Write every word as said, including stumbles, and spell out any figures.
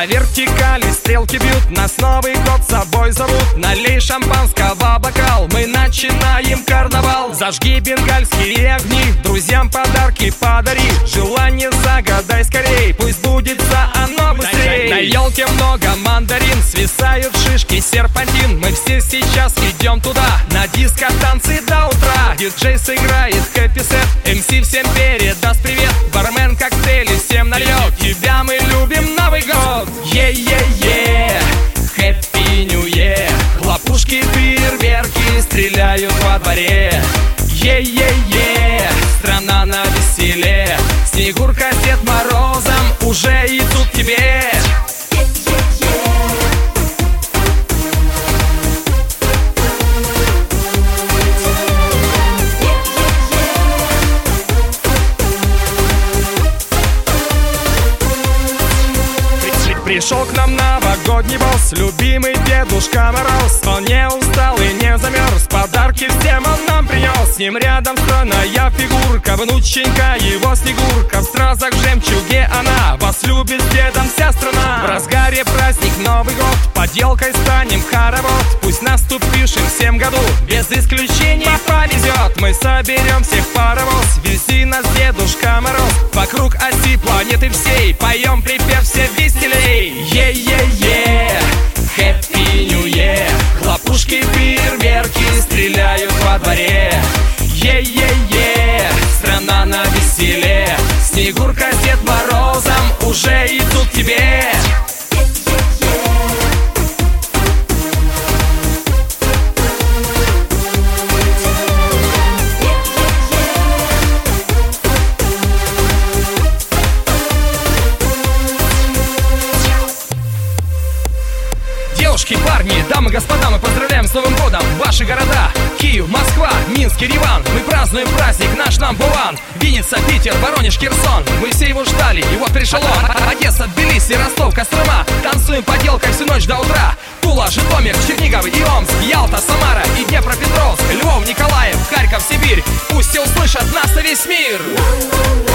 По вертикали стрелки бьют, нас Новый год с собой зовут. Налей шампанского бокал, мы начинаем карнавал. Зажги бенгальские огни, друзьям подарки подари. Желание загадай скорей, пусть сбудется оно быстрей. На елке много мандарин, свисают шишки, серпантин. Мы все сейчас идем туда, на диско танцы до утра. Диджей сыграет хэппи-сет, эм си всем передаст привет. Бармен коктейли всем нальет, тебя мы любим, Новый год. Е-е-е, хэппи нью е. Хлопушки, фейерверки стреляют во дворе. Е-е-е, страна на веселе. Снегурка с Дед Морозом уже идут к тебе. Пришел к нам новогодний босс, любимый Дедушка Мороз. Он не устал и не замерз, подарки всем он нам принес. С ним рядом стройная фигурка, внученька его Снегурка. В стразах жемчуге она, вас любит с дедом вся страна. В разгаре праздник Новый год, поделкой станем хоровод. Пусть в наступившем всем году без исключений повезет. Мы соберем всех в паровоз, вези нас Дедушка Мороз. Вокруг оси планеты всей поем припев все веселей. Е-е-е, хэппи нью е. Хлопушки, фейерверки стреляют во дворе. Е-е-е, страна на веселе. Снегурка с Дед Морозом уже идут к тебе. Девушки, парни, дамы, господа, мы поздравляем с Новым годом ваши города: Киев, Москва, Минск, Ереван. Мы празднуем праздник наш number one. Винница, Питер, Воронеж, Херсон. Мы все его ждали, и вот пришел он. Одесса, Тбилиси, Ростов, Кострома. Танцуем поделкой всю ночь до утра. Тула, Житомир, Чернигов и Омск, Ялта, Самара и Днепропетровск, Львов, Николаев, Харьков, Сибирь. Пусть все услышат нас на весь мир.